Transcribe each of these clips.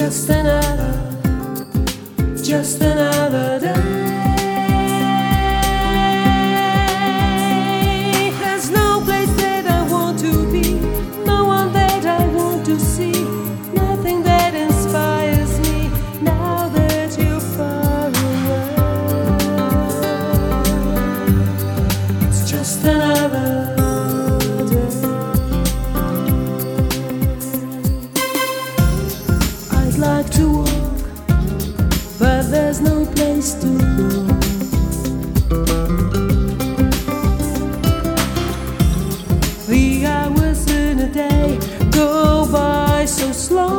just another day. There's no place that I want to be, no one that I want to see, nothing that inspires me now that you're far away. It's just another day. I'd like to walk, but there's no place to go. The hours in a day go by so slow.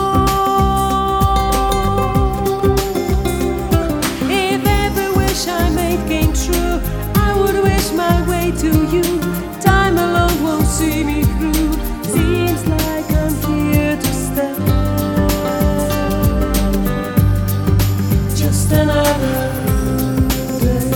If every wish I made came true, I would wish my way to you. Time alone won't see me through. Seems like I'm here to stay. Just another day.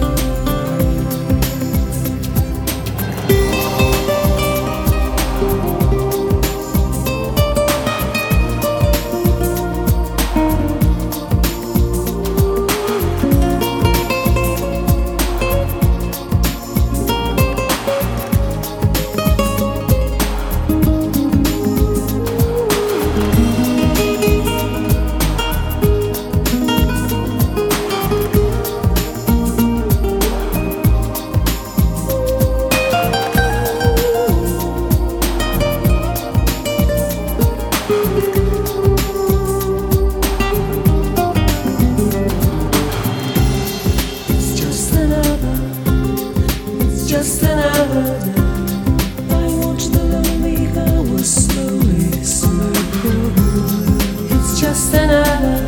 Just another day. I watch the lonely hours slowly slip away. It's just another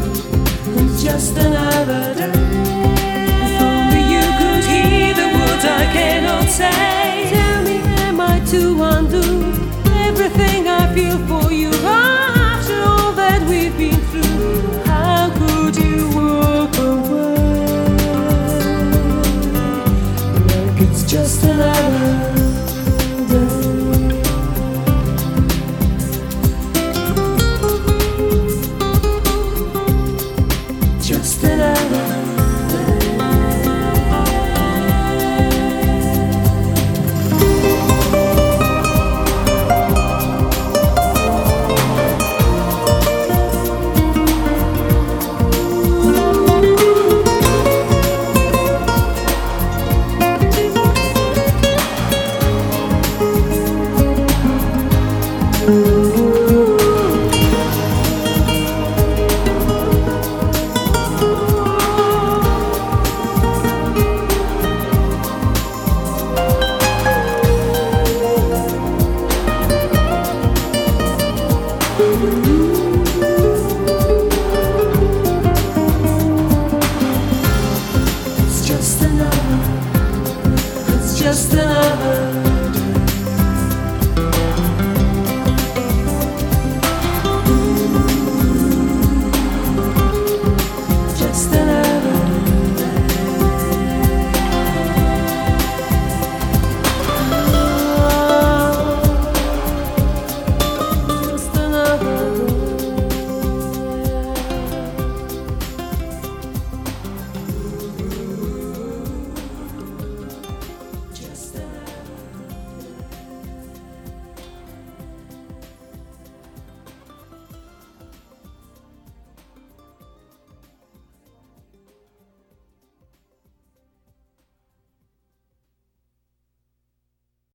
day. If only you could hear the words I cannot say. Tell me, am I to undo everything I feel for you? After all that we've been through, how could you walk away? Just another day. Just another day.